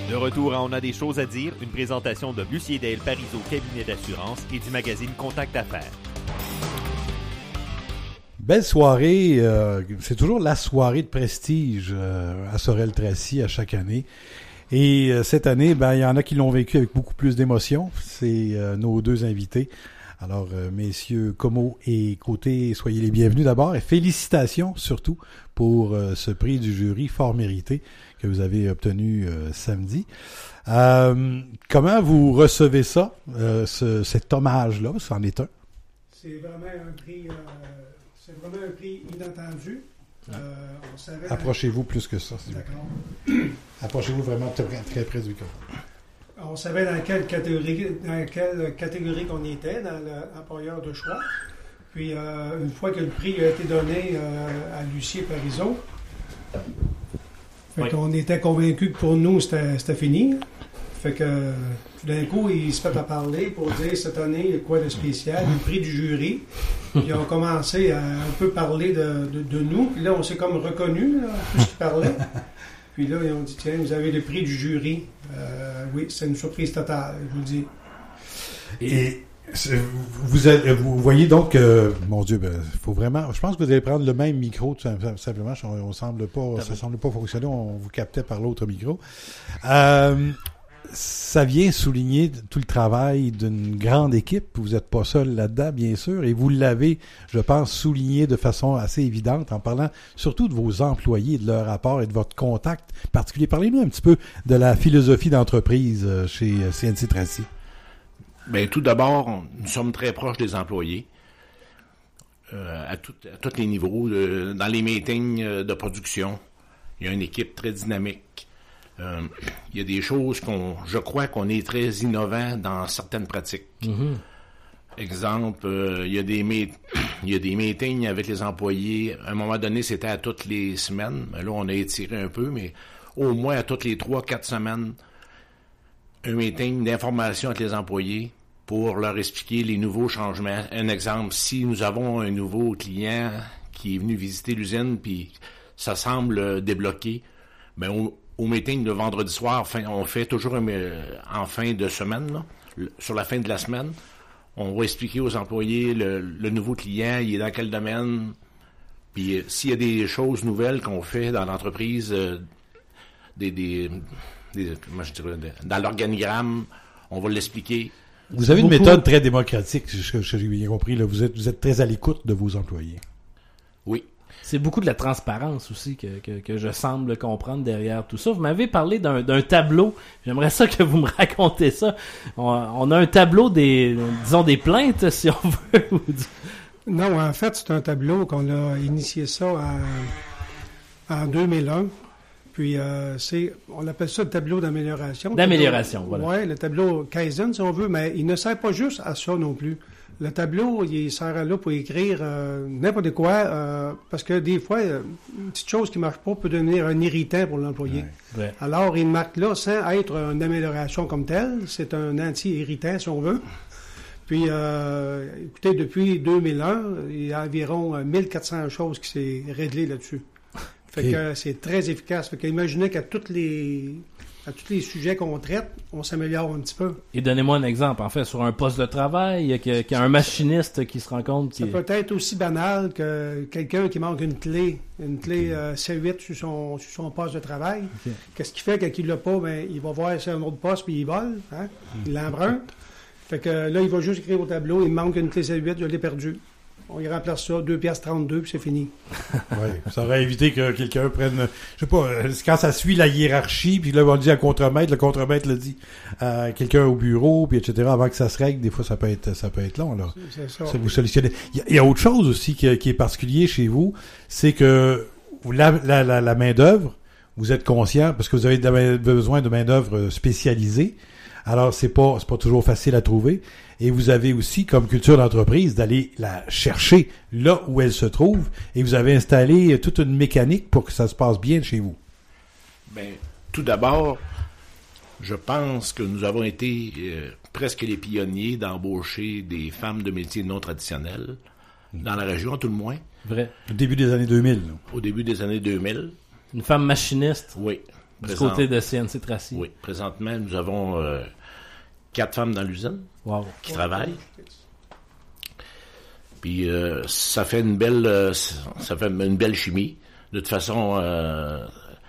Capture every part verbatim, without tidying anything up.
De retour à On a des choses à dire, une présentation de Lucier Dale Parizeau Cabinet d'assurance et du magazine Contact Affaires. Belle soirée, euh, c'est toujours la soirée de prestige euh, à Sorel-Tracy à chaque année. Et euh, cette année, ben il y en a qui l'ont vécu avec beaucoup plus d'émotion. C'est euh, nos deux invités. Alors, euh, messieurs Comeau et Côté, soyez les bienvenus d'abord et félicitations surtout pour euh, ce prix du jury fort mérité que vous avez obtenu euh, samedi. Euh, comment vous recevez ça, euh, ce, cet hommage-là, c'en est un? C'est vraiment un prix, euh, c'est vraiment un prix inattendu. Euh, on savait Approchez-vous plus que ça. D'accord. Approchez-vous vraiment très, très près du micro. On savait dans quelle catégorie, dans quelle catégorie qu'on était, dans l'employeur de choix. Puis, euh, une fois que le prix a été donné euh, à Lucier Parizeau, fait oui. qu'on était convaincus que pour nous, c'était, c'était fini. Fait que, tout d'un coup, il se fait à parler pour dire cette année, il y a quoi de spécial, le prix du jury. Puis, on a commencé à un peu parler de, de, de nous. Puis là, on s'est comme reconnus, là, tout ce qu'il parlait. Puis là, ils ont dit, tiens, vous avez le prix du jury. Euh, oui, c'est une surprise totale, je vous le dis. Et vous, avez, vous voyez donc, euh, mon Dieu, ben, faut vraiment, je pense que vous allez prendre le même micro, tout simplement. On, on semble pas, ça semble pas fonctionner, on vous captait par l'autre micro. Euh, ça vient souligner tout le travail d'une grande équipe. Vous n'êtes pas seul là-dedans, bien sûr, et vous l'avez, je pense, souligné de façon assez évidente en parlant surtout de vos employés, de leur rapport et de votre contact particulier. Parlez-nous un petit peu de la philosophie d'entreprise chez C N C Tracy. Bien, tout d'abord, nous sommes très proches des employés euh, à, tout, à tous les niveaux. Euh, dans les meetings de production, il y a une équipe très dynamique. Euh, il y a des choses qu'on, je crois qu'on est très innovant dans certaines pratiques. Mm-hmm. Exemple, euh, il y a des meet- il y a des meetings avec les employés. À un moment donné, c'était à toutes les semaines. Là, on a étiré un peu, mais au moins à toutes les trois, quatre semaines, un meeting d'information avec les employés pour leur expliquer les nouveaux changements. Un exemple, si nous avons un nouveau client qui est venu visiter l'usine, puis ça semble débloqué, ben on Au meeting de vendredi soir, on fait toujours un, en fin de semaine, là, sur la fin de la semaine, on va expliquer aux employés le, le nouveau client, il est dans quel domaine, puis s'il y a des choses nouvelles qu'on fait dans l'entreprise, euh, des, des, des comment je dirais, dans l'organigramme, on va l'expliquer. Vous avez une Beaucoup. méthode très démocratique, je, je, j'ai bien compris. Là. Vous êtes, vous êtes très à l'écoute de vos employés. Oui. C'est beaucoup de la transparence aussi que, que, que je semble comprendre derrière tout ça. Vous m'avez parlé d'un, d'un tableau. J'aimerais ça que vous me racontez ça. On, on a un tableau des, disons, des plaintes, si on veut. Non, en fait, c'est un tableau qu'on a initié ça en, en deux mille un. Puis, euh, c'est, on appelle ça le tableau d'amélioration. D'amélioration, tableau, voilà. Oui, le tableau Kaizen, si on veut, mais il ne sert pas juste à ça non plus. Le tableau, il sert là pour écrire euh, n'importe quoi, euh, parce que des fois, une petite chose qui marche pas peut devenir un irritant pour l'employé. Ouais. Ouais. Alors, il marque là, sans être une amélioration comme telle, c'est un anti-irritant, si on veut. Puis, euh, écoutez, depuis deux mille un, il y a environ mille quatre cents choses qui s'est réglées là-dessus. Fait okay. que c'est très efficace. Fait qu'imaginez qu'à toutes les... à tous les sujets qu'on traite, on s'améliore un petit peu. Et donnez-moi un exemple, en fait, sur un poste de travail, qu'il y a un machiniste qui se rend compte... Ça qui... peut être aussi banal que quelqu'un qui manque une clé, une clé euh, C huit sur son, sur son poste de travail. Okay. Qu'est-ce qu'il fait quand il l'a pas? Ben, il va voir sur un autre poste puis il vole, hein? Mm. Il l'emprunte. Fait que là, il va juste écrire au tableau, il me manque une clé C huit, je l'ai perdue. On y remplace ça, deux piastres trente-deux, puis c'est fini. Oui, ça aurait évité que quelqu'un prenne... Je sais pas, quand ça suit la hiérarchie, puis là, on dit à contremaître, le contremaître le dit à quelqu'un au bureau, puis et cetera, avant que ça se règle, des fois, ça peut être ça peut être long, là. C'est ça. Ça vous solutionnez. Il y, il y a autre chose aussi qui, qui est particulier chez vous, c'est que la, la, la, la main-d'œuvre, vous êtes conscient, parce que vous avez besoin de main-d'œuvre spécialisée, alors c'est pas c'est pas toujours facile à trouver. Et vous avez aussi, comme culture d'entreprise, d'aller la chercher là où elle se trouve. Et vous avez installé toute une mécanique pour que ça se passe bien chez vous. Bien, tout d'abord, je pense que nous avons été euh, presque les pionniers d'embaucher des femmes de métiers non traditionnels, dans la région, à tout le moins. Vrai. Au début des années deux mille. Là. Au début des années deux mille. Une femme machiniste. Oui. Du Présent- côté de C N C Tracy. Oui, présentement, nous avons euh, quatre femmes dans l'usine Wow. qui travaillent. Puis euh, ça fait une belle euh, ça fait une belle chimie. De toute façon, euh,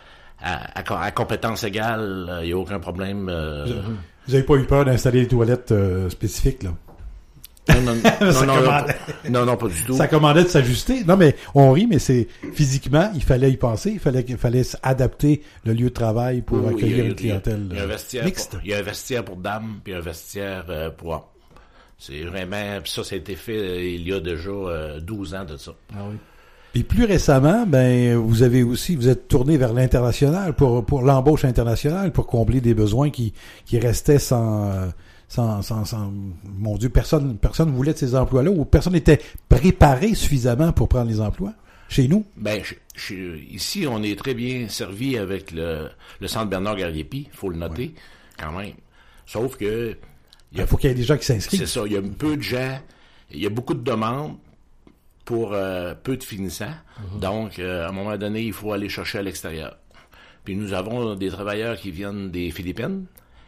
à, à, à compétence égale, il n'y a aucun problème. Euh... Vous n'avez pas eu peur d'installer des toilettes euh, spécifiques, là? Non, non, non, Ça non, non, commandait. non, non, pas du tout. Ça commandait de s'ajuster. Non, mais on rit, mais c'est physiquement, il fallait y penser. Il fallait, il fallait adapter le lieu de travail pour Oui, accueillir il y a- une clientèle Il y a un euh, vestiaire mixte. pour, il y a un vestiaire pour dames, puis un vestiaire euh, pour hommes. C'est vraiment... Puis ça, ça a été fait euh, il y a déjà euh, douze ans de ça. Ah oui. Puis plus récemment, ben vous avez aussi, vous êtes tourné vers l'international pour pour l'embauche internationale pour combler des besoins qui qui restaient sans euh, sans sans, sans mon Dieu, personne personne voulait de ces emplois-là ou personne n'était préparé suffisamment pour prendre les emplois chez nous. Ben, je, je, ici, on est très bien servi avec le, le centre Bernard Gariepi, il faut le noter, quand même. Sauf que... Il faut qu'il y ait des gens qui s'inscrivent. C'est ça, il y a peu de gens, il y a beaucoup de demandes pour euh, peu de finissants. Mm-hmm. Donc, euh, à un moment donné, il faut aller chercher à l'extérieur. Puis nous avons des travailleurs qui viennent des Philippines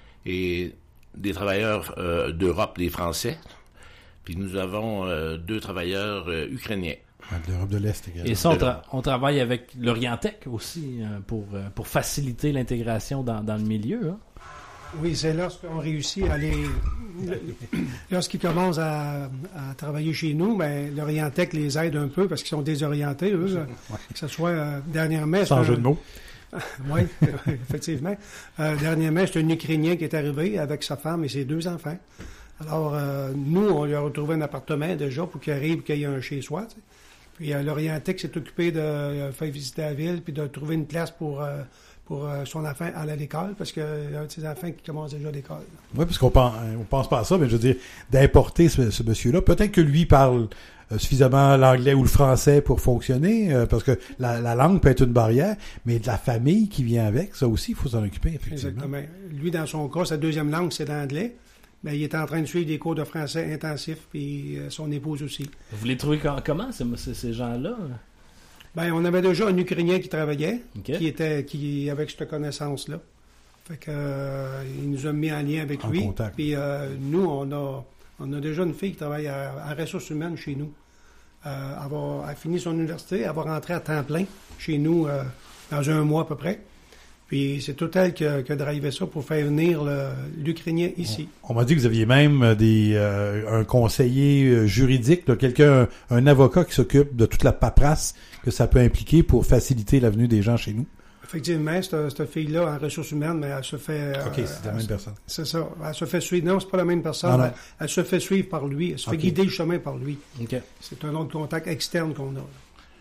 et des travailleurs euh, d'Europe, des Français. Puis nous avons euh, deux travailleurs euh, ukrainiens. De l'Europe de l'Est également. Et ça, on, tra- on travaille avec l'Orientec aussi euh, pour, euh, pour faciliter l'intégration dans, dans le milieu. Hein. Oui, c'est lorsqu'on réussit à les... Lorsqu'ils commencent à, à travailler chez nous, ben, l'Orientec les aide un peu parce qu'ils sont désorientés, eux. là. Que ce soit euh, dernièrement... Sans c'est jeu un- de mots. Oui, effectivement. Euh, dernièrement, c'est un Ukrainien qui est arrivé avec sa femme et ses deux enfants. Alors, euh, nous, on lui a retrouvé un appartement déjà pour qu'il arrive, qu'il y ait un chez-soi. Tu sais. Puis euh, l'Orientec s'est occupé de euh, faire visiter la ville puis de trouver une place pour, euh, pour euh, son enfant à aller à l'école parce qu'il y a un de ses enfants qui commence déjà à l'école. Oui, parce qu'on pense, on pense pas à ça, mais je veux dire, d'importer ce, ce monsieur-là, peut-être que lui parle euh, suffisamment l'anglais ou le français pour fonctionner, euh, parce que la, la langue peut être une barrière, mais de la famille qui vient avec, ça aussi, il faut s'en occuper, effectivement. Exactement. Lui, dans son cas, sa deuxième langue, c'est l'anglais. Mais il est en train de suivre des cours de français intensifs, puis euh, son épouse aussi. Vous les trouvez com- comment, ces, ces, ces gens-là? Ben, on avait déjà un Ukrainien qui travaillait, OK. qui était, qui avec cette connaissance-là. Fait que euh, il nous a mis en lien avec En lui. contact. Puis euh, nous, on a, on a déjà une fille qui travaille à, à ressources humaines chez nous. Euh, elle, va, elle a fini son université, elle va rentrer à temps plein chez nous euh, dans un mois à peu près. Puis c'est tout elle qui a, qui a drivé ça pour faire venir le- l'Ukrainien ici. On m'a dit que vous aviez même des euh, un conseiller euh, juridique, là, quelqu'un, un, un avocat qui s'occupe de toute la paperasse que ça peut impliquer pour faciliter la venue des gens chez nous. Effectivement, cette, cette fille-là en ressources humaines, mais elle se fait... OK, euh, c'est la elle même se- personne. C'est ça. Elle se fait suivre. Non, c'est pas la même personne. Non, non. Elle, elle se fait suivre par lui. Elle se fait OK. guider le chemin par lui. OK. C'est un autre contact externe qu'on a.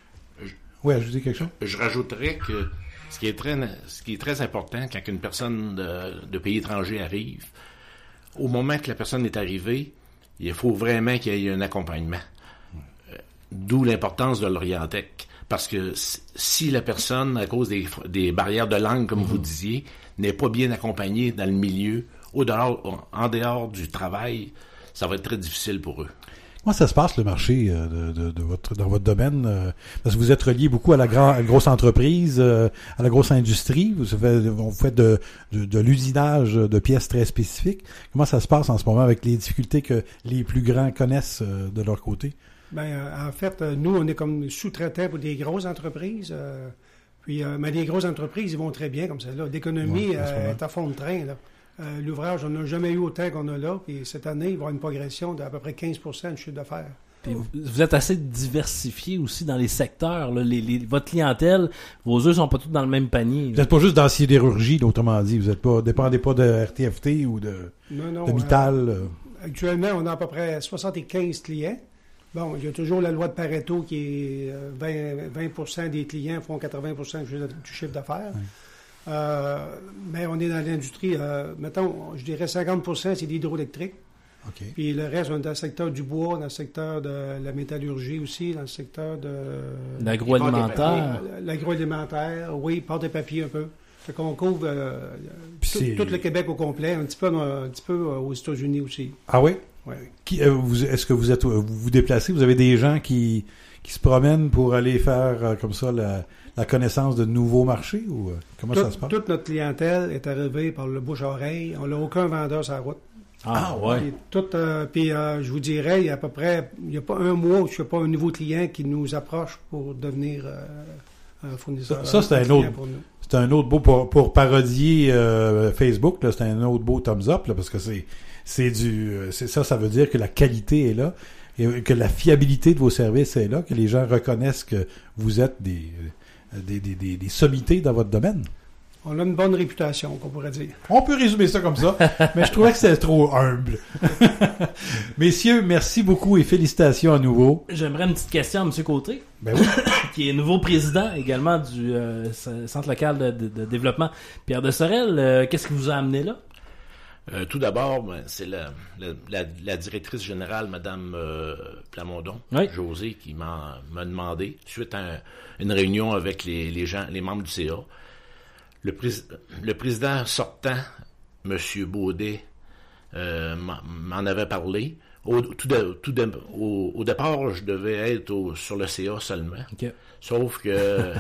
Oui, ajouter quelque chose? Je rajouterais que ce qui est très, ce qui est très important quand une personne de, de pays étranger arrive, au moment que la personne est arrivée, il faut vraiment qu'il y ait un accompagnement. Euh, D'où l'importance de l'Orientec. Parce que si- si la personne, à cause des, des barrières de langue, comme vous disiez, n'est pas bien accompagnée dans le milieu, au dehors, en dehors du travail, ça va être très difficile pour eux. Comment ça se passe, le marché euh, de, de, de votre, dans votre domaine? euh, Parce que vous êtes relié beaucoup à la, grand, à la grosse entreprise, euh, à la grosse industrie. Vous faites, vous faites de, de, de l'usinage de pièces très spécifiques. Comment ça se passe en ce moment avec les difficultés que les plus grands connaissent euh, de leur côté? Ben, euh, en fait, euh, nous, on est comme sous-traitants pour des grosses entreprises. euh, puis, euh, mais les grosses entreprises, ils vont très bien comme ça. Là. L'économie Ouais, en ce euh, moment. est à fond de train. Là. Euh, l'ouvrage, on n'a jamais eu autant qu'on a là. Puis cette année, il va y avoir une progression d'à peu près quinze pour cent de chiffre d'affaires. Puis vous- vous êtes assez diversifié aussi dans les secteurs. Là. Les, les- votre clientèle, vos œufs sont pas tous dans le même panier. Vous là. n'êtes pas juste dans la sidérurgie, autrement dit. Vous êtes pas, dépendez pas de R T F T ou de, Non, non. de euh, Mittal. euh. Actuellement, on a à peu près soixante-quinze clients. Bon, il y a toujours la loi de Pareto qui est euh, vingt, vingt pour cent des clients font quatre-vingts pour cent du chiffre d'affaires. Euh, mais on est dans l'industrie, euh, mettons, je dirais cinquante pour cent c'est l'hydroélectrique. OK. Puis le reste, on est dans le secteur du bois, dans le secteur de la métallurgie aussi, dans le secteur de L'agroalimentaire. Euh, l'agroalimentaire, oui, pâte et papier un peu. Fait qu'on couvre euh, Puis tout, c'est- tout le Québec au complet, un petit peu, un petit peu euh, aux États-Unis aussi. Ah oui? Ouais. Qui, euh, vous, est-ce que vous êtes, vous vous déplacez? Vous avez des gens qui, qui se promènent pour aller faire euh, comme ça la, la connaissance de nouveaux marchés ou euh, comment Tout- ça se passe? Toute notre clientèle est arrivée par le bouche-oreille. On n'a aucun vendeur sur la route. Ah, ouais. Et tout, euh, puis euh, je vous dirais, il y a à peu près, il n'y a pas un mois où je ne pas un nouveau client qui nous approche pour devenir euh, un fournisseur. Ça, ça, c'est un client autre- pour nous. C'est un autre beau pour, pour parodier euh, Facebook, là, c'est un autre beau thumbs up là, parce que c'est c'est du euh, c'est ça, ça veut dire que la qualité est là et que la fiabilité de vos services est là, que les gens reconnaissent que vous êtes des des des, des, des sommités dans votre domaine. On a une bonne réputation, qu'on pourrait dire. On peut résumer ça comme ça, mais je trouvais que c'était trop humble. Messieurs, merci beaucoup et félicitations à nouveau. J'aimerais une petite question à M. Côté, Ben oui. qui est nouveau président également du euh, Centre local de, de- de développement. Pierre de Sorel, euh, qu'est-ce qui vous a amené là? Euh, tout d'abord, ben, c'est la, la, la, la directrice générale, Mme euh, Plamondon, Oui. Josée, qui m'a, m'a demandé, suite à un- une réunion avec les, les gens, les membres du C A, le, prés- le président sortant, M. Baudet, euh, m'en, m'en avait parlé. Au, tout de- tout de- au, au départ, je devais être au- sur le C A seulement, Ok. sauf que... euh,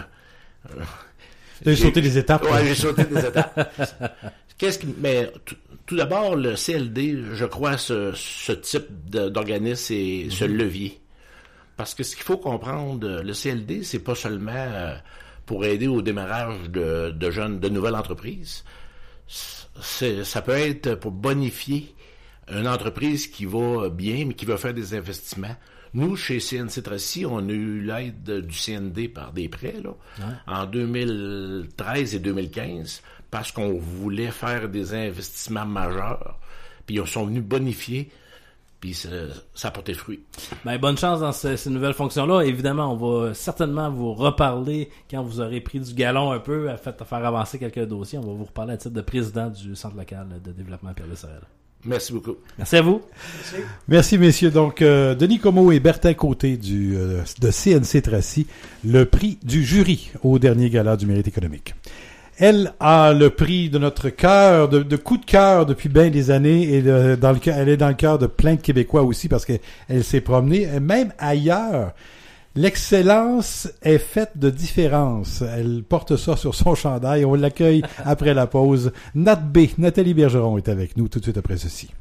Vous avez j'ai- sauté des étapes. Ouais, j'ai sauté des étapes. Qu'est-ce qui, mais tout, tout d'abord, le C L D, je crois, ce, ce type de- d'organisme et ce levier. Parce que ce qu'il faut comprendre, le C L D, c'est pas seulement euh, pour aider au démarrage de, de jeunes, de nouvelles entreprises. C'est, ça peut être pour bonifier une entreprise qui va bien, mais qui va faire des investissements. Nous, chez C N C Tracy, on a eu l'aide du C N D par des prêts là, Ouais. en deux mille treize et deux mille quinze, parce qu'on voulait faire des investissements majeurs. Puis ils sont venus bonifier, puis ça, ça a porté fruit. Ben, bonne chance dans ce- ces nouvelles fonctions-là. Évidemment, on va certainement vous reparler quand vous aurez pris du galon un peu, à fait- à faire avancer quelques dossiers. On va vous reparler à titre de président du Centre local de développement Pierre de Sorel. Merci beaucoup. Merci à vous. Merci, messieurs. Donc, euh, Denis Comeau et Bertin Côté du, euh, de C N C Tracy, le prix du jury au dernier gala du mérite économique. Elle a le prix de notre cœur, de, de coup de cœur depuis bien des années, et de- dans le, cœur- elle est dans le cœur de plein de Québécois aussi parce qu'elle elle s'est promenée, et même ailleurs. L'excellence est faite de différence. Elle porte ça sur son chandail. On l'accueille après la pause. Nat B, Nathalie Bergeron est avec nous tout de suite après ceci.